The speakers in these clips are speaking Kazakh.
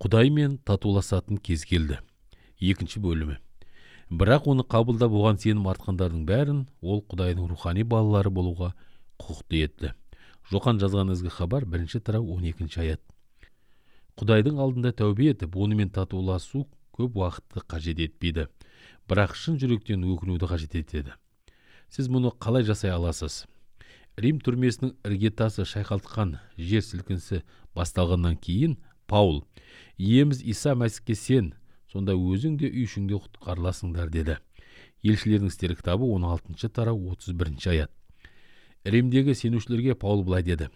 Құдаймен татуласатын кез келді. Екінші бөлімі. Бірақ оны қабылдап оған сенім артқандардың бәрін ол Құдайдың рухани балалары болуға құқықты етті. Жохан жазған ізгі хабар 1 тарау 12 аят. Құдайдың алдында тәубе етіп, онымен татуласу көп уақытты қажет етпейді, бірақ шын жүректен өкінуді қажет етеді. Сіз мұны қалай жасай аласыз? Рим түрмесінің іргетасы шайқалтқан жер сілкінісі басталғаннан кейін Паул, иеміз Иса Мәсіхке сен, сонда өзің де үй ішіңде құтқарыласыңдар деді. Елшілердің істері кітабы 16 тарау 31 аят. Римдегі сенушілерге Паул былай деді: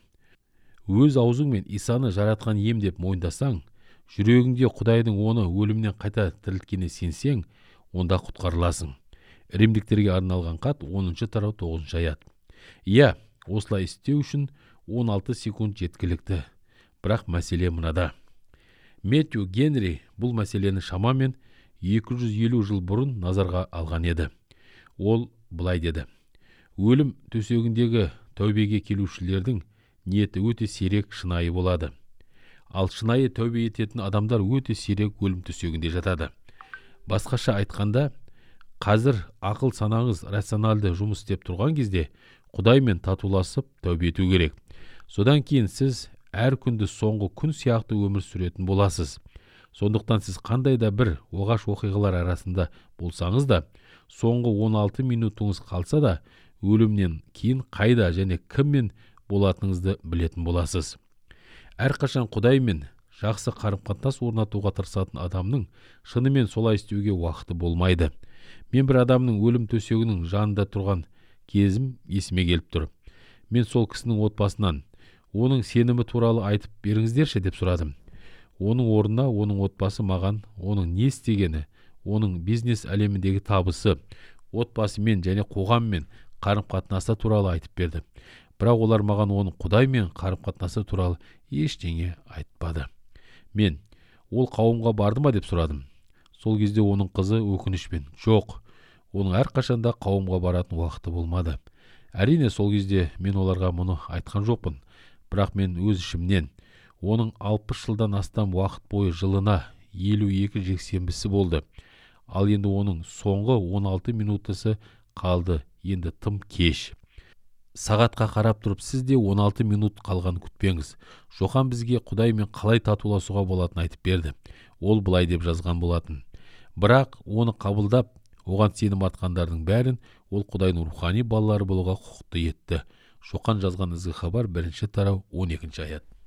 өз аузыңмен Исаны жаратқан ем деп мойындасаң, жүрегіңде Құдайдың оны өлімнен қайта тірілткеніне сенсең, онда құтқарыласың. Римдіктерге арналған хат 10 тарау 9 аят. Иә, осылай істеу үшін 16 секунд жеткілікті. Бірақ мәселе мынада. Мэтью Генри бұл мәселені шамамен 250 жыл бұрын назарға алған еді. Ол былай деді: өлім төсегіндегі тәубеге келушілердің ниеті өте сирек шынайы болады. Ал шынайы тәубе ететін адамдар өте сирек өлім төсегінде жатады. Басқаша айтқанда, қазір ақыл санаңыз рационалды жұмыс істеп тұрған кезде Құдаймен татуласып тәубе ету керек. Содан кейін сіз әр күнді соңғы күн сияқты өмір сүретін боласыз. Сондықтан сіз қандай да бір оғаш оқиғалар арасында болсаңыз да, соңғы 16 минутыңыз қалса да, өлімнен кейін қайда және кіммен болатыныңызды білетін боласыз. Әрқашан Құдаймен жақсы қарым-қатынас орнатуға тырысатын адамның шынымен солай істеуге уақыты болмайды. Мен бір адамның өлім төсегінің жанында тұрған кезім есіме келіп тұр. Мен сол кісінің отбасынан оның сенімі туралы айтып беріңіздерші деп сұрадым. Оның орнына оның отбасы маған оның не істегені, оның бизнес әлеміндегі табысы, отбасымен және қоғаммен қарым-қатынасы туралы айтып берді. Бірақ олар маған оның Құдаймен қарым-қатынасы туралы ештеңе айтпады. Мен ол қауымға барды ма деп сұрадым. Сол кезде оның қызы өкінішпен: жоқ, оның әрқашанда қауымға баратын уақыты болмады. Әрине сол кезде мен оларға мұны айтқан жоқпын. Бірақ мен өз ішімнен, оның 60 жылдан астам уақыт бойы жылына 52 жексенбісі болды. Ал енді оның соңғы 16 минутысы қалды, енді тым кеш. Сағатқа қарап тұрып, сіз де 16 минут қалған күтпеңіз. Жохан бізге Құдаймен қалай татуласуға болатынын айтып берді. Ол былай деп жазған болатын: бірақ оны қабылдап, оған сенім артқандардың бәрін ол Құдайдың рухани балалары болуға құқықты етті. Жохан жазған ізгі хабар 1 тарау 12 аят.